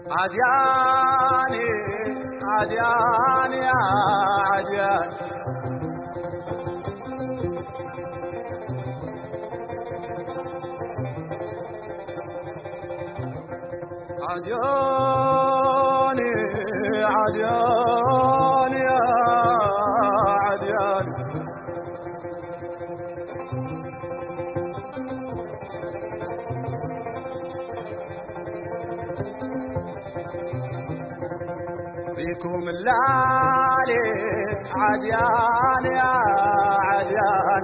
عدياني عدياني يا عديان عدياني عدياني يا عديان فيكم الليالي عديان يا عديان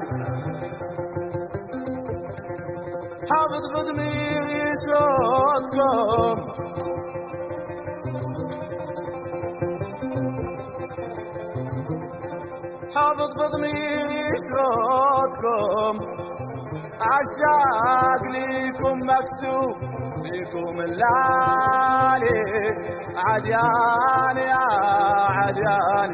حافظ بضميري صوتكم حافظ بضميري صوتكم عشاق ليكم مكسوف فيكم الليالي عديان يا عديان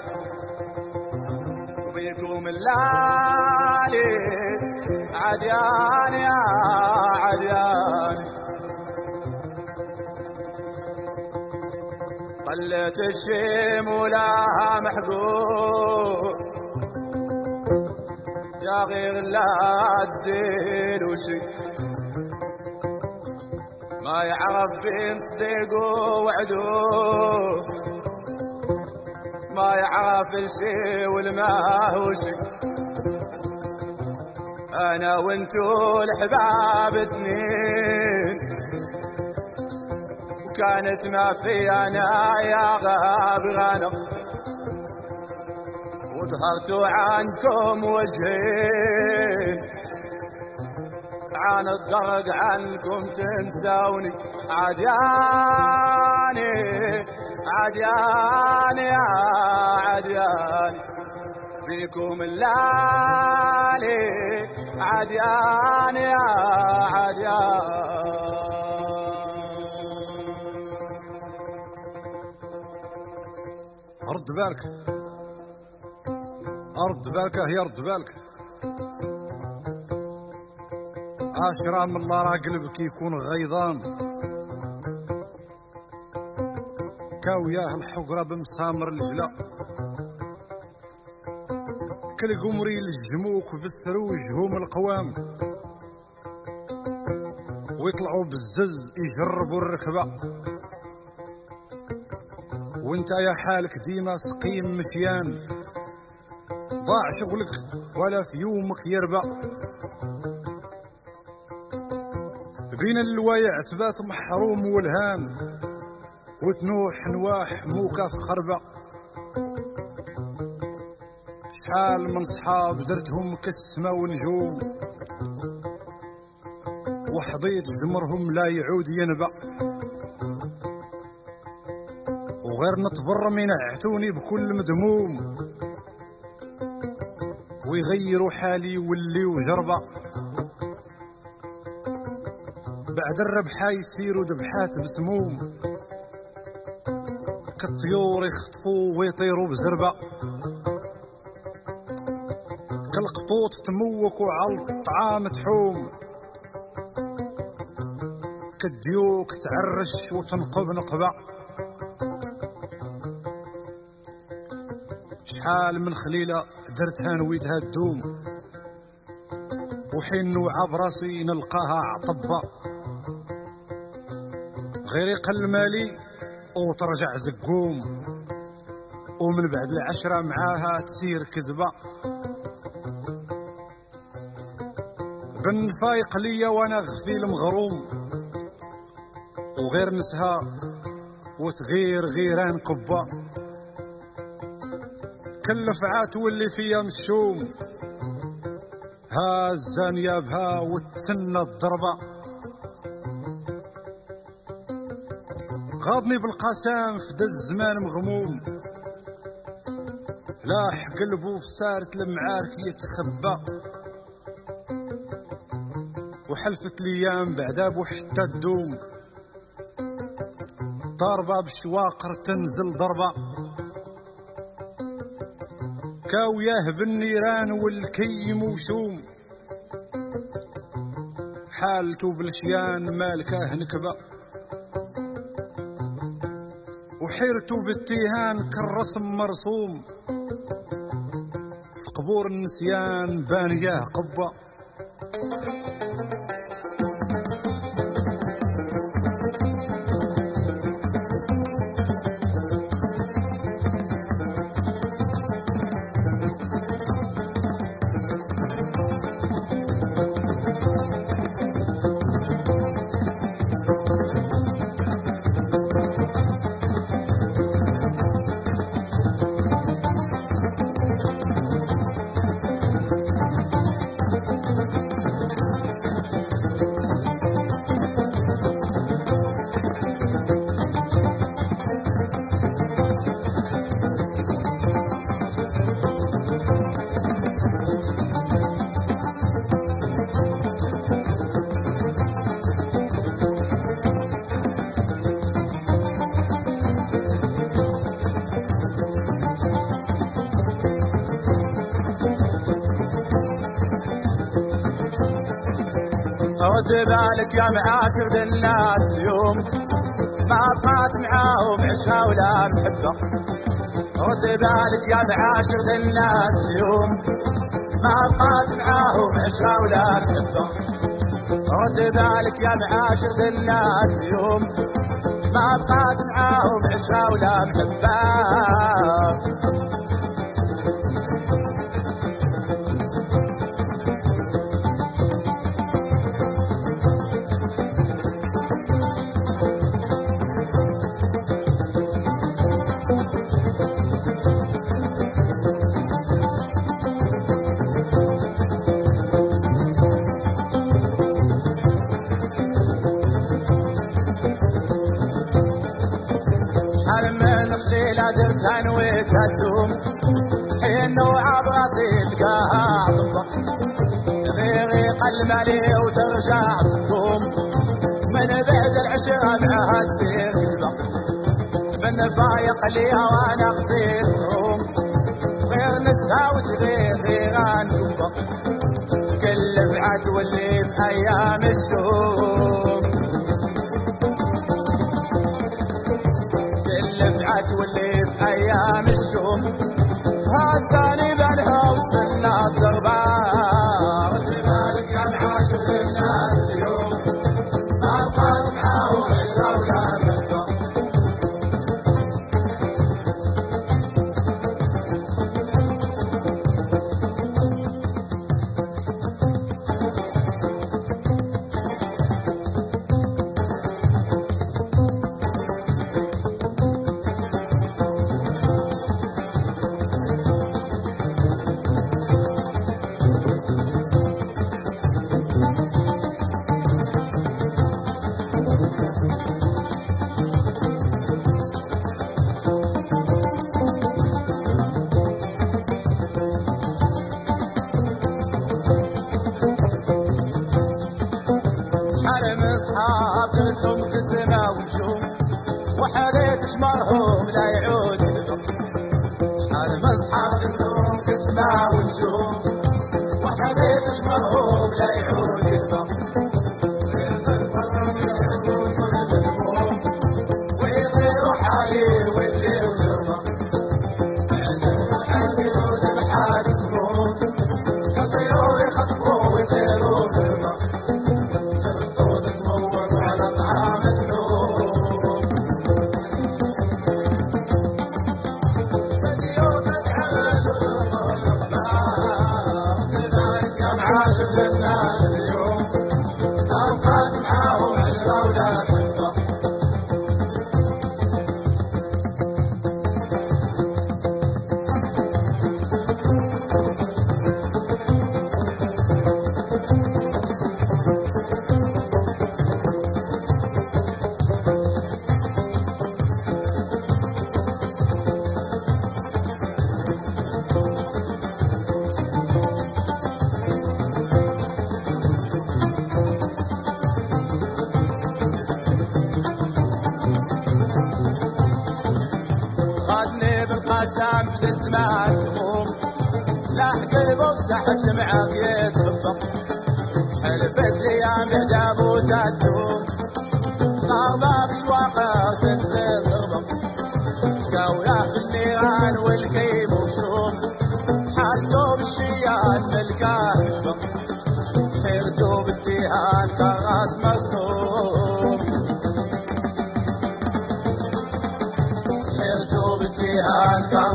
وبيكم الليالي عديان يا عديان طلت الشيم ولها محقور يا غير لا تزيد وشي ما يعرف بين صديقه وعدوه ما يعرف الشي والما هو شي انا وانتو الحباب اثنين وكانت ما في انا يا غاب غنم وظهرتوا عندكم وجهين عن الضرق عنكم تنسوني عدياني عدياني يا عدياني فيكم الليالي عدياني يا عديان رد بالك أرد بالك هي رد بالك عاشرة من الله راه قلبك يكون غيظان كاوياه الحقرة بمسامر الجلا كل قمري للجموك بالسروجهم القوام ويطلعوا بالزز يجربوا الركبة وانت يا حالك ديما سقيم مشيان ضاع شغلك ولا في يومك يربى بين الوايع تبات محروم والهان وتنوح نواح موكا في خربة شحال من صحاب درتهم كالسما ونجوم وحضيت جمرهم لا يعود ينبع وغير نطبر من عتوني بكل مدموم ويغيروا حالي يوليو جربة بعد الربحة يسيروا ذبحات بسموم كالطيور يخطفوا ويطيروا بزربة كالقطوط تموك وعلى الطعام تحوم كالديوك تعرش وتنقب نقبة شحال من خليلة درتها نويتها الدوم وحين نوعى براسي نلقاها عطبة غير يقل مالي وترجع زقوم ومن بعد العشرة معاها تسير كذبة بن فايق ليا وانا غفيل مغروم وغير نسها وتغير غيران كبة كل فعات واللي فيا مشوم ها الزانية بها وتسنى الضربة غاضني بالقسام في دا الزمان مغموم لاح قلبه في سارة المعارك يتخبى وحلفت ليام بعدابو حتى تدوم ضربة بالشواقر تنزل ضربة كاوياه بالنيران والكي موشوم حالته بالشيان مالكاه نكبة وحيرتو بالتيهان كالرسم مرسوم، في قبور النسيان بانياه قبة. رد بالك يا معاشر الناس اليوم ما بقات معاهم عشرة ولا محبة. رد بالك يا معاشر الناس اليوم ما بقات معاهم عشرة ولا محبة. رد بالك يا معاشر الناس اليوم ما بقات معاهم عشرة ولا محبة. درتها نويتها تدوم حين وعب راسي لقاها عطبة. غيق المالي وترجع سكوم من بعد العشرة معها تسير كذبة. من فايق ليها وانا خفيت نوم غير نسها وتغير عن كبة. كل فعات واللي في ايام الشوم واللي في ايام الشوم هزاني بالها وتسلى الضربة. رد بالك يا معاشر الناس اليوم ما بقات معاهم عشرة ولا محبة. اصحاب كنتم قسمة ونجوم وحريت شمرهم لا يعود يذبح. شحال من اصحاب كنتم قسمة ونجوم وحريت شمرهم لا يعود يذبح. ويغيروا حالي واللي وشربه حاسدوا ذبحات سموم كطيور يخطفوا ويطيروا خربه. الناس اليوم أوقات معاهم عشرة ولا محبة. سام في الزمان هموم لاح قلبه وسحت معاك يتخبى. حلفت ليام بعجاب وتدوم غربة بشواقه تنزل ضربة. انت